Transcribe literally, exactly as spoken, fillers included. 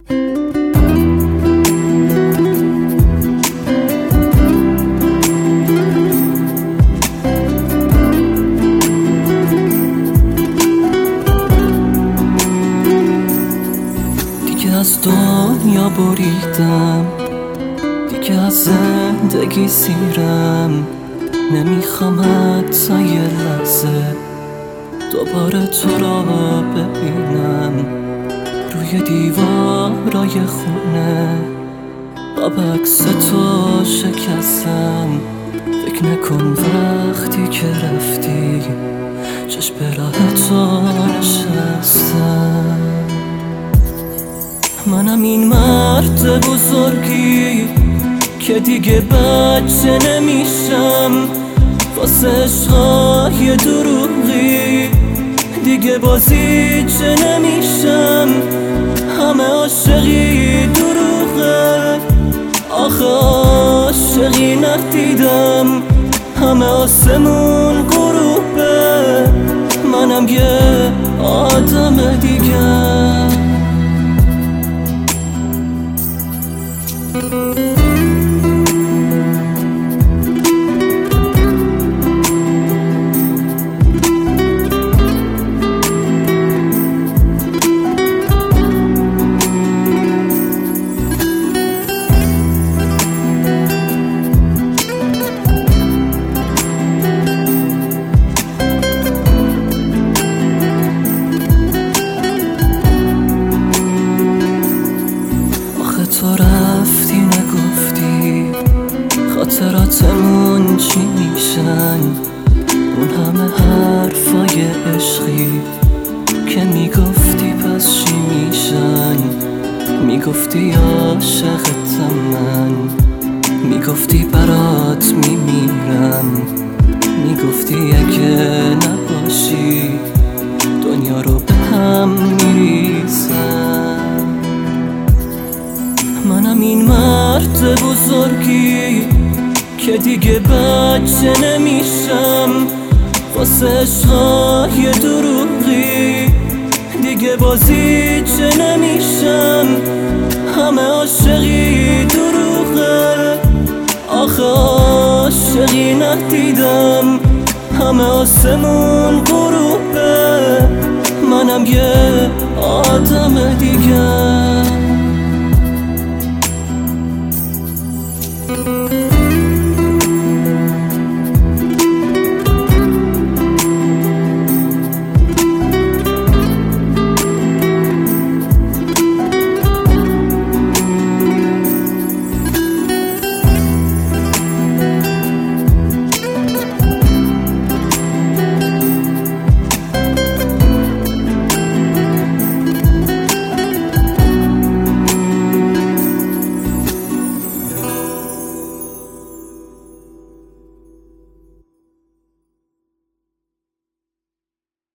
از دنیا بریدم، دیگه از زندگی سیرم. نمیخوام حتی یه لحظه دوباره تو را ببینم. روی دیوارای خونه آب عکس تو شکستم. فکر نکن وقتی که رفتی چشم به راه تو نشستم. منم این مرد بزرگی که دیگه بچه نمیشم. واسه عشقای دروغی دیگه بازیچه نمیشم. همه عاشقی دروغه، آخه عاشقی ندیدم. همه آسمون غروبه، منم یه آدم دیگه. تو رفتی نگفتی خاطراتمون چی میشن. اون همه حرفای عشقی که میگفتی پس چی میشن. میگفتی عاشقتم من، میگفتی برات میمیرم. میگفتی اگه نباشی دنیا رو به هم میریزم. منم این مرد بزرگی که دیگه بچه نمیشم. واسه عشقای دروغی دیگه بازیچه نمیشم. همه عاشقی دروغه، آخه عاشقی ندیدم. همه آسمون غروبه، منم یه آدم دیگه.